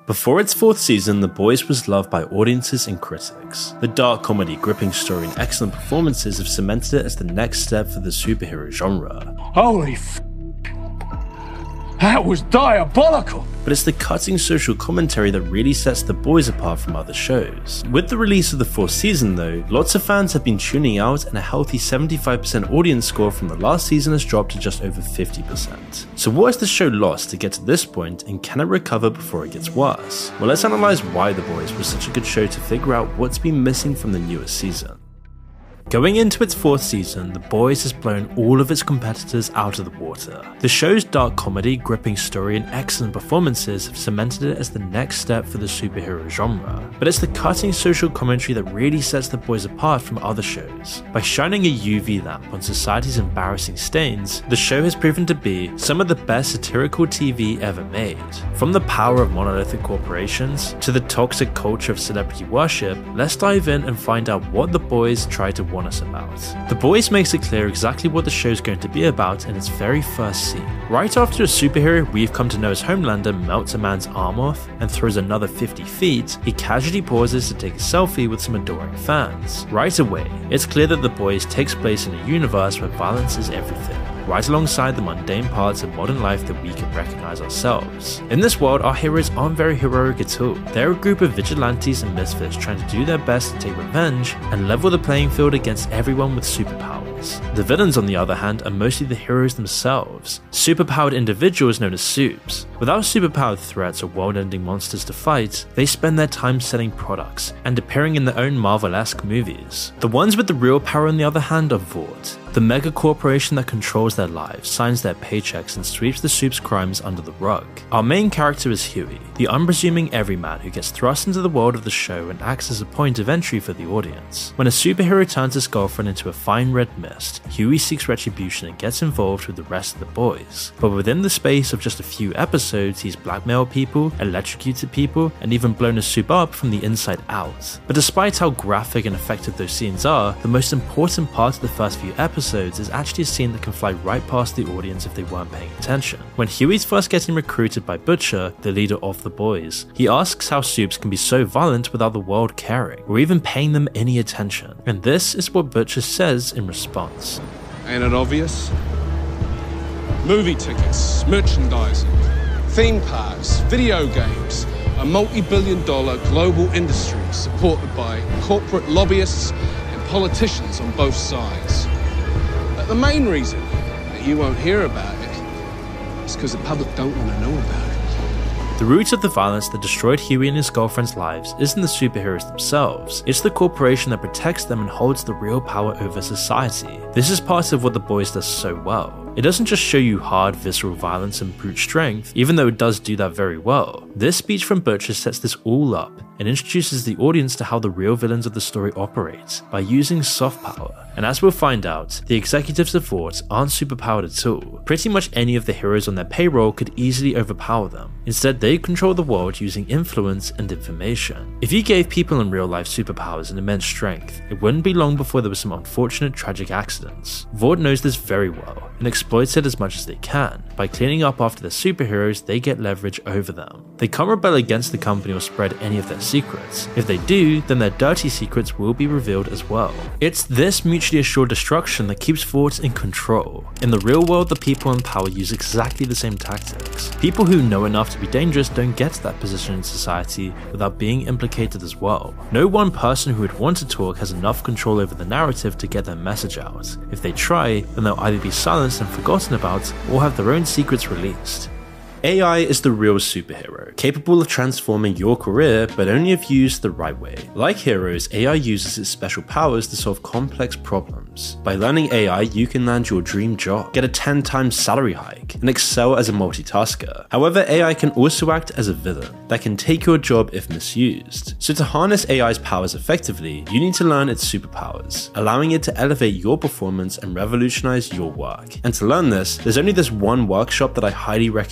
Before its fourth season, The Boys was loved by audiences and critics. The dark comedy, gripping story, and excellent performances have cemented it as the next step for the superhero genre. Holy that was diabolical! But it's the cutting social commentary that really sets The Boys apart from other shows. With the release of the fourth season though, lots of fans have been tuning out and a healthy 75% audience score from the last season has dropped to just over 50%. So what has the show lost to get to this point, and can it recover before it gets worse? Well, let's analyse why The Boys was such a good show to figure out what's been missing from the newest season. Going into its fourth season, The Boys has blown all of its competitors out of the water. The show's dark comedy, gripping story, and excellent performances have cemented it as the next step for the superhero genre. But it's the cutting social commentary that really sets The Boys apart from other shows. By shining a UV lamp on society's embarrassing stains, the show has proven to be some of the best satirical TV ever made. From the power of monolithic corporations to the toxic culture of celebrity worship, let's dive in and find out what The Boys try to warn us about. The Boys makes it clear exactly what the show's going to be about in its very first scene. Right after a superhero we've come to know as Homelander melts a man's arm off and throws another 50 feet, he casually pauses to take a selfie with some adoring fans. Right away, it's clear that The Boys takes place in a universe where violence is everything, right alongside the mundane parts of modern life that we can recognize ourselves. In this world, our heroes aren't very heroic at all. They're a group of vigilantes and misfits trying to do their best to take revenge and level the playing field against everyone with superpowers. The villains, on the other hand, are mostly the heroes themselves, superpowered individuals known as supes. Without superpowered threats or world-ending monsters to fight, they spend their time selling products and appearing in their own Marvel-esque movies. The ones with the real power, on the other hand, are Vought, the mega corporation that controls their lives, signs their paychecks, and sweeps the soup's crimes under the rug. Our main character is Huey, the unpresuming everyman who gets thrust into the world of the show and acts as a point of entry for the audience. When a superhero turns his girlfriend into a fine red mist, Huey seeks retribution and gets involved with the rest of the boys. But within the space of just a few episodes, he's blackmailed people, electrocuted people, and even blown a soup up from the inside out. But despite how graphic and effective those scenes are, the most important part of the first few episodes is actually a scene that can fly right past the audience if they weren't paying attention. When Huey's first getting recruited by Butcher, the leader of the boys, he asks how supes can be so violent without the world caring, or even paying them any attention. And this is what Butcher says in response. Ain't it obvious? Movie tickets, merchandising, theme parks, video games, a multi-billion-dollar global industry supported by corporate lobbyists and politicians on both sides. But the main reason that you won't hear about it is because the public don't want to know about it. The root of the violence that destroyed Huey and his girlfriend's lives isn't the superheroes themselves, it's the corporation that protects them and holds the real power over society. This is part of what The Boys does so well. It doesn't just show you hard, visceral violence and brute strength, even though it does do that very well. This speech from Butcher sets this all up and introduces the audience to how the real villains of the story operate, by using soft power. And as we'll find out, the executives of Vought aren't superpowered at all. Pretty much any of the heroes on their payroll could easily overpower them. Instead, they control the world using influence and information. If you gave people in real life superpowers and immense strength, it wouldn't be long before there were some unfortunate tragic accidents. Vought knows this very well, and exploits it as much as they can. By cleaning up after their superheroes, they get leverage over them. They can't rebel against the company or spread any of their secrets. If they do, then their dirty secrets will be revealed as well. It's this mutually assured destruction that keeps Vought in control. In the real world, the people in power use exactly the same tactics. People who know enough to be dangerous don't get to that position in society without being implicated as well. No one person who would want to talk has enough control over the narrative to get their message out. If they try, then they'll either be silenced and forgotten about, or have their own secrets released. AI is the real superhero, capable of transforming your career, but only if used the right way. Like heroes, AI uses its special powers to solve complex problems. By learning AI, you can land your dream job, get a 10 times salary hike, and excel as a multitasker. However, AI can also act as a villain that can take your job if misused. So to harness AI's powers effectively, you need to learn its superpowers, allowing it to elevate your performance and revolutionize your work. And to learn this, there's only this one workshop that I highly recommend.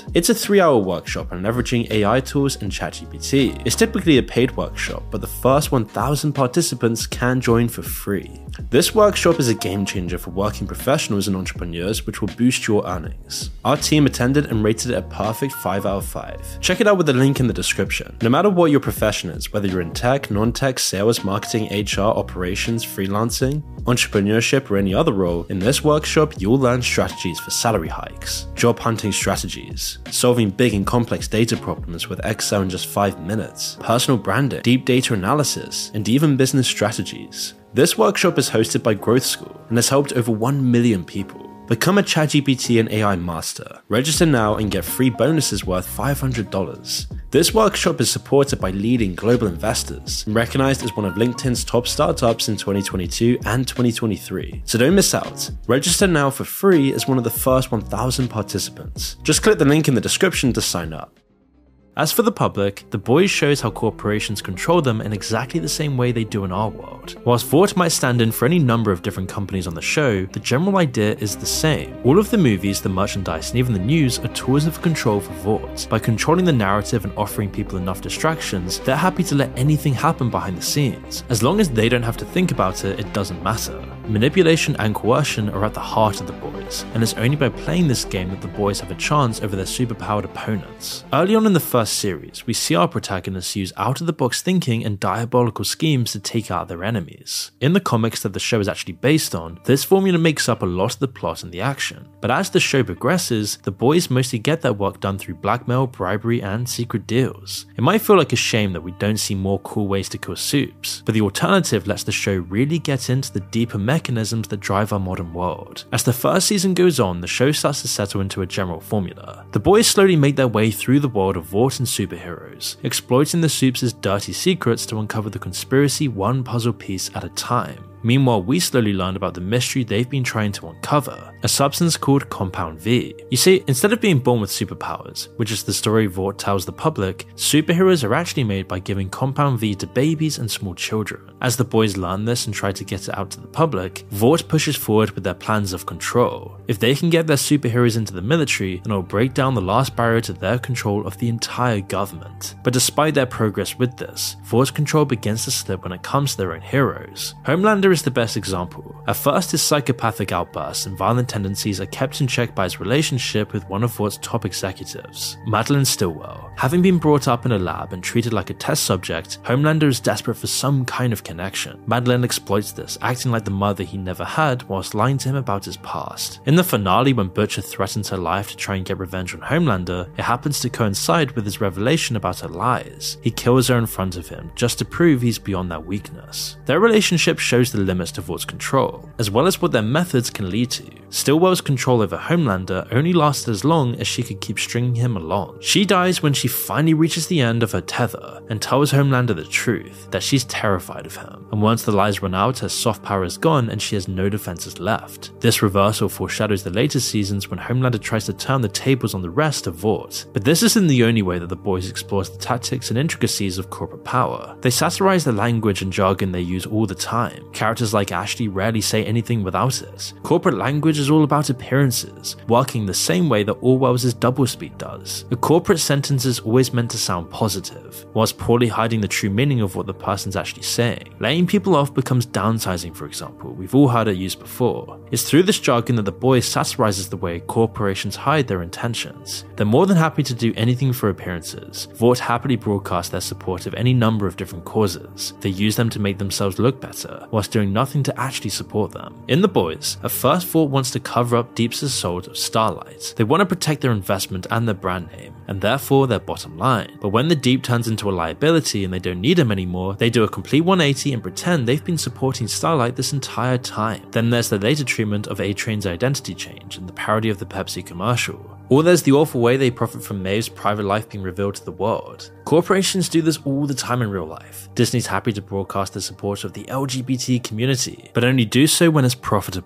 It's a 3-hour workshop on leveraging AI tools and ChatGPT. It's typically a paid workshop, but the first 1,000 participants can join for free. This workshop is a game changer for working professionals and entrepreneurs, which will boost your earnings. Our team attended and rated it a perfect 5 out of 5. Check it out with the link in the description. No matter what your profession is, whether you're in tech, non-tech, sales, marketing, HR, operations, freelancing, entrepreneurship, or any other role, in this workshop you'll learn strategies for salary hikes, job hunting strategies, solving big and complex data problems with Excel in just 5 minutes, personal branding, deep data analysis, and even business strategies. This workshop is hosted by Growth School and has helped over 1 million people. Become a ChatGPT and AI master. Register now and get free bonuses worth $500. This workshop is supported by leading global investors and recognized as one of LinkedIn's top startups in 2022 and 2023. So don't miss out. Register now for free as one of the first 1,000 participants. Just click the link in the description to sign up. As for the public, The Boys shows how corporations control them in exactly the same way they do in our world. Whilst Vought might stand in for any number of different companies on the show, the general idea is the same. All of the movies, the merchandise, and even the news are tools of control for Vought. By controlling the narrative and offering people enough distractions, they're happy to let anything happen behind the scenes. As long as they don't have to think about it, it doesn't matter. Manipulation and coercion are at the heart of The Boys, and it's only by playing this game that the boys have a chance over their superpowered opponents. Early on in the first series, we see our protagonists use out-of-the-box thinking and diabolical schemes to take out their enemies. In the comics that the show is actually based on, this formula makes up a lot of the plot and the action. But as the show progresses, the boys mostly get their work done through blackmail, bribery, and secret deals. It might feel like a shame that we don't see more cool ways to kill Supes, but the alternative lets the show really get into the deeper mechanisms that drive our modern world. As the first season goes on, the show starts to settle into a general formula. The boys slowly make their way through the world of Vought and superheroes, exploiting the Supes' dirty secrets to uncover the conspiracy one puzzle piece at a time. Meanwhile, we slowly learn about the mystery they've been trying to uncover, a substance called Compound V. You see, instead of being born with superpowers, which is the story Vought tells the public, superheroes are actually made by giving Compound V to babies and small children. As the boys learn this and try to get it out to the public, Vought pushes forward with their plans of control. If they can get their superheroes into the military, then it'll break down the last barrier to their control of the entire government. But despite their progress with this, Vaught's control begins to slip when it comes to their own heroes. Homelander is the best example. At first, his psychopathic outbursts and violent tendencies are kept in check by his relationship with one of Vaught's top executives, Madeline Stillwell. Having been brought up in a lab and treated like a test subject, Homelander is desperate for some kind of connection. Madeline exploits this, acting like the mother he never had whilst lying to him about his past. In the finale, when Butcher threatens her life to try and get revenge on Homelander, it happens to coincide with his revelation about her lies. He kills her in front of him, just to prove he's beyond that weakness. Their relationship shows the limits to Vaught's control, as well as what their methods can lead to. Stillwell's control over Homelander only lasted as long as she could keep stringing him along. She dies when she finally reaches the end of her tether and tells Homelander the truth, that she's terrified of him, and once the lies run out, her soft power is gone and she has no defenses left. This reversal foreshadows the later seasons when Homelander tries to turn the tables on the rest of Vought. But this isn't the only way that the boys explores the tactics and intricacies of corporate power. They satirize the language and jargon they use all the time. Characters like Ashley rarely say anything without it. Corporate language is all about appearances, working the same way that Orwell's doublespeak does. A corporate sentence is always meant to sound positive, whilst poorly hiding the true meaning of what the person's actually saying. Laying people off becomes downsizing, for example. We've all heard it used before. It's through this jargon that the boys satirizes the way corporations hide their intentions. They're more than happy to do anything for appearances. Vought happily broadcast their support of any number of different causes. They use them to make themselves look better, whilst doing nothing to actually support them. In The Boys, at first Vought wants to cover up Deep's assault of Starlight. They want to protect their investment and their brand name, and therefore their bottom line. But when the Deep turns into a liability and they don't need him anymore, they do a complete 180 and pretend they've been supporting Starlight this entire time. Then there's the later treatment of A-Train's identity change and the parody of the Pepsi commercial. Or there's the awful way they profit from Maeve's private life being revealed to the world. Corporations do this all the time in real life. Disney's happy to broadcast the support of the LGBT community, but only do so when it's profitable.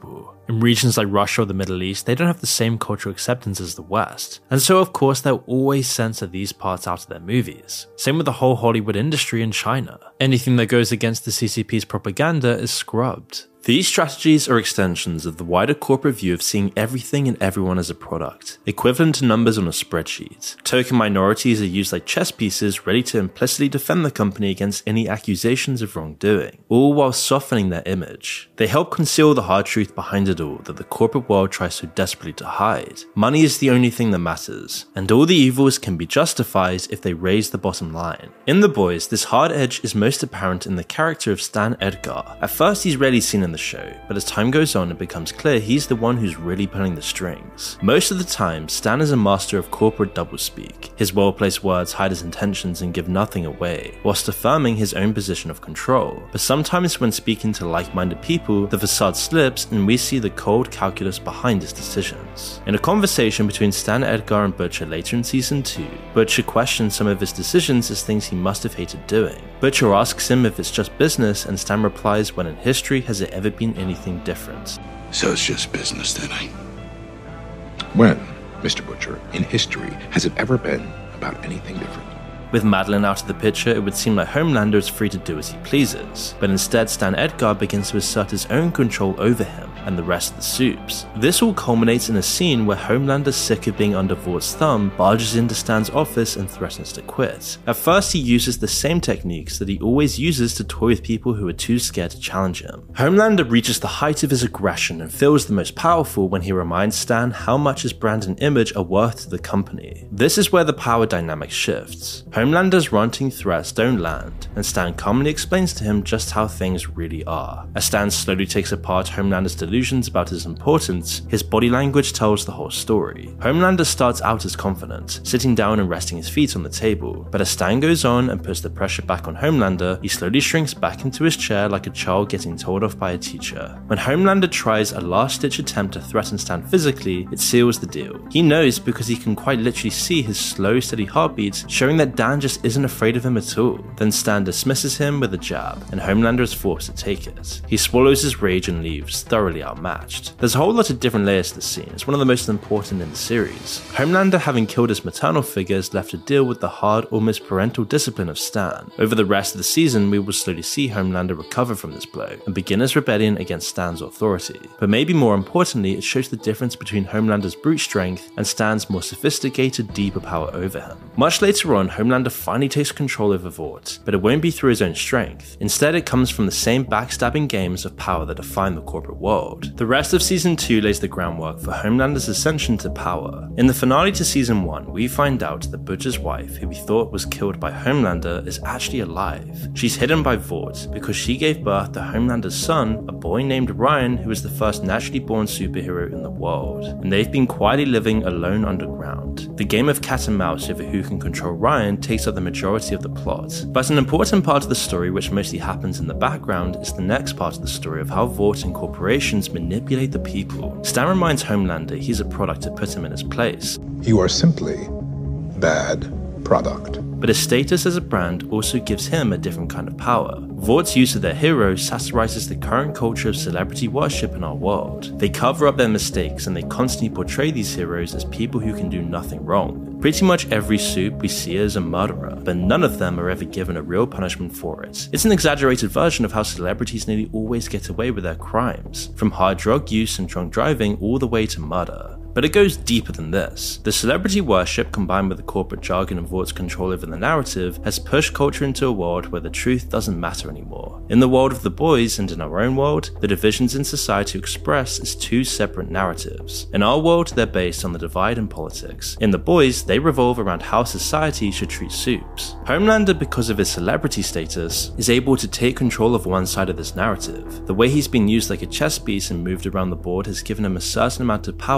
In regions like Russia or the Middle East, they don't have the same cultural acceptance as the West, and so of course they'll always censor these parts out of their movies. Same with the whole Hollywood industry in China. Anything that goes against the CCP's propaganda is scrubbed. These strategies are extensions of the wider corporate view of seeing everything and everyone as a product, equivalent to numbers on a spreadsheet. Token minorities are used like chess pieces ready to implicitly defend the company against any accusations of wrongdoing, all while softening their image. They help conceal the hard truth behind it all that the corporate world tries so desperately to hide. Money is the only thing that matters, and all the evils can be justified if they raise the bottom line. In The Boys, this hard edge is most apparent in the character of Stan Edgar. At first he's rarely seen in the show, but as time goes on it becomes clear he's the one who's really pulling the strings. Most of the time, Stan is a master of corporate doublespeak. His well-placed words hide his intentions and give nothing away, whilst affirming his own position of control. But sometimes when speaking to like-minded people, the facade slips and we see the cold calculus behind his decisions. In a conversation between Stan Edgar and Butcher later in season 2, Butcher questions some of his decisions as things he must have hated doing. Butcher asks him if it's just business, and Stan replies, when in history has it ever been anything different? So it's just business then, eh? When, Mr. Butcher, in history, has it ever been about anything different? With Madeline out of the picture, it would seem like Homelander is free to do as he pleases, but instead Stan Edgar begins to assert his own control over him and the rest of the Supes. This all culminates in a scene where Homelander, sick of being under Vort's thumb, barges into Stan's office and threatens to quit. At first he uses the same techniques that he always uses to toy with people who are too scared to challenge him. Homelander reaches the height of his aggression and feels the most powerful when he reminds Stan how much his brand and image are worth to the company. This is where the power dynamic shifts. Homelander's ranting threats don't land, and Stan calmly explains to him just how things really are. As Stan slowly takes apart Homelander's delusions about his importance, his body language tells the whole story. Homelander starts out as confident, sitting down and resting his feet on the table, but as Stan goes on and puts the pressure back on Homelander, he slowly shrinks back into his chair like a child getting told off by a teacher. When Homelander tries a last-ditch attempt to threaten Stan physically, it seals the deal. He knows because he can quite literally see his slow, steady heartbeats, showing that Dan just isn't afraid of him at all. Then Stan dismisses him with a jab, and Homelander is forced to take it. He swallows his rage and leaves, thoroughly outmatched. There's a whole lot of different layers to the scene. It's one of the most important in the series. Homelander, having killed his maternal figures, left to deal with the hard, almost parental discipline of Stan. Over the rest of the season, we will slowly see Homelander recover from this blow and begin his rebellion against Stan's authority. But maybe more importantly, it shows the difference between Homelander's brute strength and Stan's more sophisticated, deeper power over him. Much later on, Homelander finally takes control over Vought, but it won't be through his own strength. Instead, it comes from the same backstabbing games of power that define the corporate world. The rest of season 2 lays the groundwork for Homelander's ascension to power. In the finale to season 1, we find out that Butcher's wife, who we thought was killed by Homelander, is actually alive. She's hidden by Vought because she gave birth to Homelander's son, a boy named Ryan, who is the first naturally born superhero in the world, and they've been quietly living alone underground. The game of cat and mouse over who can control Ryan takes up the majority of the plot, but an important part of the story, which mostly happens in the background, is the next part of the story of how Vought and corporations manipulate the people. Stan reminds Homelander he's a product to put him in his place. You are simply bad product. But his status as a brand also gives him a different kind of power. Vought's use of their heroes satirizes the current culture of celebrity worship in our world. They cover up their mistakes and they constantly portray these heroes as people who can do nothing wrong. Pretty much every Supe we see is a murderer, but none of them are ever given a real punishment for it. It's an exaggerated version of how celebrities nearly always get away with their crimes, from hard drug use and drunk driving all the way to murder. But it goes deeper than this. The celebrity worship combined with the corporate jargon and Vought's control over the narrative has pushed culture into a world where the truth doesn't matter anymore. In the world of The Boys and in our own world, the divisions in society express as two separate narratives. In our world, they're based on the divide in politics. In The Boys, they revolve around how society should treat Supes. Homelander, because of his celebrity status, is able to take control of one side of this narrative. The way he's been used like a chess piece and moved around the board has given him a certain amount of power over the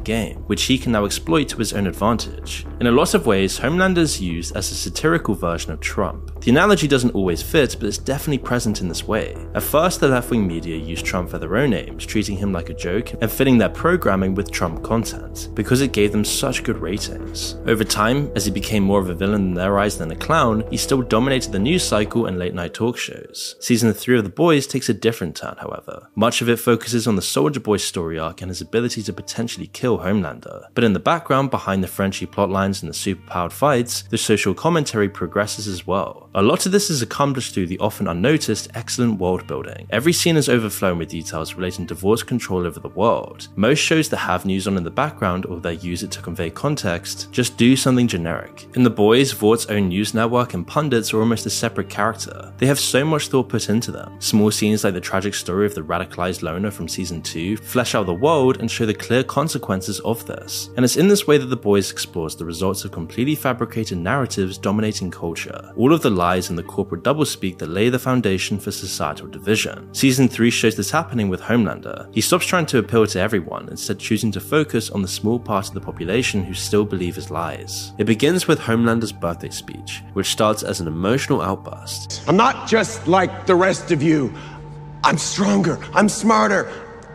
game, which he can now exploit to his own advantage. In a lot of ways, Homelander is used as a satirical version of Trump. The analogy doesn't always fit, but it's definitely present in this way. At first, the left-wing media used Trump for their own aims, treating him like a joke and filling their programming with Trump content, because it gave them such good ratings. Over time, as he became more of a villain in their eyes than a clown, he still dominated the news cycle and late-night talk shows. Season 3 of The Boys takes a different turn, however. Much of it focuses on the Soldier Boy story arc and his ability to potentially kill Homelander. But in the background, behind the Frenchie plotlines and the superpowered fights, the social commentary progresses as well. A lot of this is accomplished through the often unnoticed, excellent world building. Every scene is overflowing with details relating to Vort's control over the world. Most shows that have news on in the background or they use it to convey context just do something generic. In The Boys, Vort's own news network and pundits are almost a separate character. They have so much thought put into them. Small scenes like the tragic story of the radicalized loner from season 2 flesh out the world and show the clear consequences of this. And it's in this way that The Boys explores the results of completely fabricated narratives dominating culture. All of the lies and the corporate doublespeak that lay the foundation for societal division. Season 3 shows this happening with Homelander. He stops trying to appeal to everyone, instead choosing to focus on the small part of the population who still believe his lies. It begins with Homelander's birthday speech, which starts as an emotional outburst. I'm not just like the rest of you. I'm stronger, I'm smarter,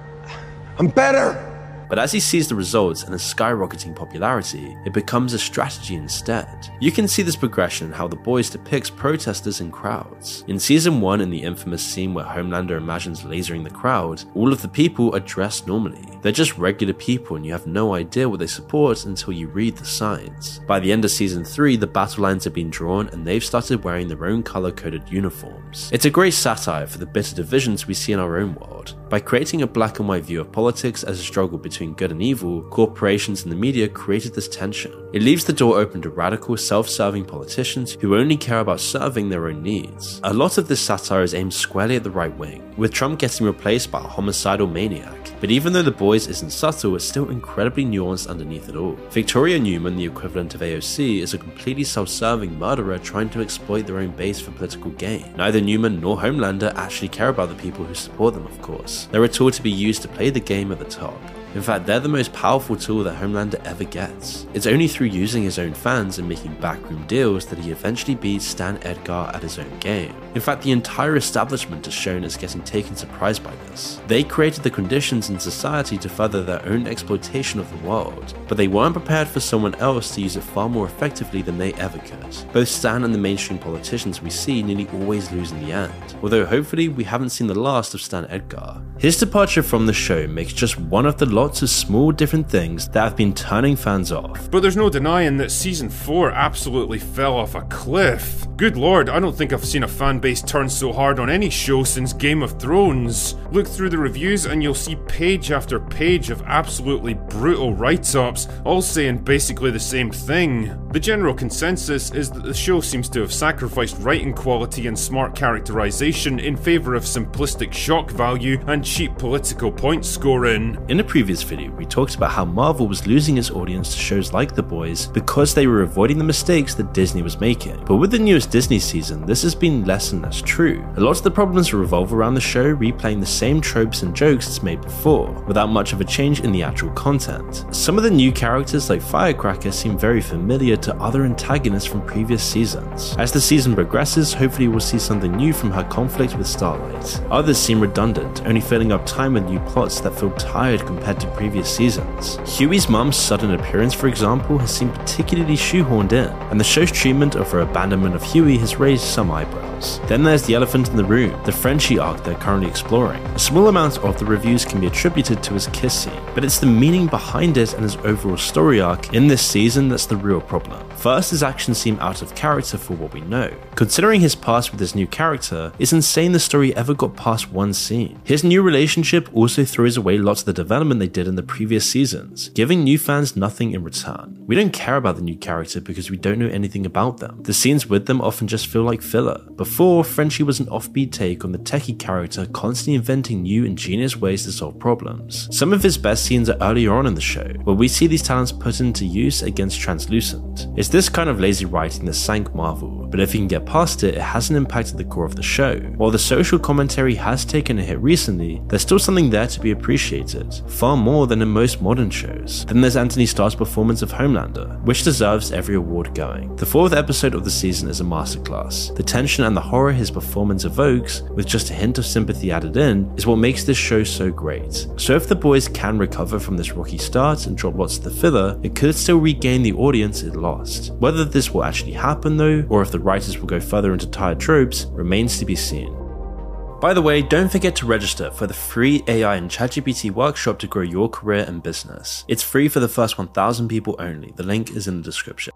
I'm better. But as he sees the results and his skyrocketing popularity, it becomes a strategy instead. You can see this progression in how The Boys depicts protesters in crowds. In season 1, in the infamous scene where Homelander imagines lasering the crowd, all of the people are dressed normally. They're just regular people and you have no idea what they support until you read the signs. By the end of season 3, the battle lines have been drawn and they've started wearing their own color-coded uniforms. It's a great satire for the bitter divisions we see in our own world. By creating a black and white view of politics as a struggle between good and evil, corporations and the media created this tension. It leaves the door open to radical, self-serving politicians who only care about serving their own needs. A lot of this satire is aimed squarely at the right wing, with Trump getting replaced by a homicidal maniac. But even though The Boys isn't subtle, it's still incredibly nuanced underneath it all. Victoria Newman, the equivalent of AOC, is a completely self-serving murderer trying to exploit their own base for political gain. Neither Newman nor Homelander actually care about the people who support them, of course. They're a tool to be used to play the game at the top. In fact, they're the most powerful tool that Homelander ever gets. It's only through using his own fans and making backroom deals that he eventually beats Stan Edgar at his own game. In fact, the entire establishment is shown as getting taken surprise by this. They created the conditions in society to further their own exploitation of the world, but they weren't prepared for someone else to use it far more effectively than they ever could. Both Stan and the mainstream politicians we see nearly always lose in the end, although hopefully we haven't seen the last of Stan Edgar. His departure from the show makes just one of the lots of small different things that have been turning fans off. But there's no denying that season 4 absolutely fell off a cliff. Good lord, I don't think I've seen a fan base turn so hard on any show since Game of Thrones. Look through the reviews and you'll see page after page of absolutely brutal write-ups, all saying basically the same thing. The general consensus is that the show seems to have sacrificed writing quality and smart characterization in favour of simplistic shock value and cheap political point scoring. In a previous video, we talked about how Marvel was losing its audience to shows like The Boys because they were avoiding the mistakes that Disney was making. But with the newest Disney season, this has been less and less true. A lot of the problems revolve around the show replaying the same tropes and jokes it's made before, without much of a change in the actual content. Some of the new characters like Firecracker seem very familiar to other antagonists from previous seasons. As the season progresses, hopefully we'll see something new from her conflict with Starlight. Others seem redundant, only filling up time with new plots that feel tired compared to previous seasons. Huey's mum's sudden appearance, for example, has seemed particularly shoehorned in, and the show's treatment of her abandonment of Huey has raised some eyebrows. Then there's the elephant in the room, the Frenchie arc they're currently exploring. A small amount of the reviews can be attributed to his kiss scene, but it's the meaning behind it and his overall story arc in this season that's the real problem. First, his actions seem out of character for what we know. Considering his past with this new character, it's insane the story ever got past one scene. His new relationship also throws away lots of the development they did in the previous seasons, giving new fans nothing in return. We don't care about the new character because we don't know anything about them. The scenes with them often just feel like filler. Before, Frenchie was an offbeat take on the techie character constantly inventing inventing new ingenious ways to solve problems. Some of his best scenes are earlier on in the show, where we see these talents put into use against Translucent. It's this kind of lazy writing that sank Marvel, but if you can get past it, it hasn't impacted the core of the show. While the social commentary has taken a hit recently, there's still something there to be appreciated, far more than in most modern shows. Then there's Anthony Starr's performance of Homelander, which deserves every award going. The 4th episode of the season is a masterclass. The tension and the horror his performance evokes, with just a hint of sympathy added in, is what makes this show so great. So if The Boys can recover from this rocky start and drop lots of the filler, it could still regain the audience it lost. Whether this will actually happen though, or if the writers will go further into tired tropes, remains to be seen. By the way, don't forget to register for the free AI and ChatGPT workshop to grow your career and business. It's free for the first 1,000 people only. The link is in the description.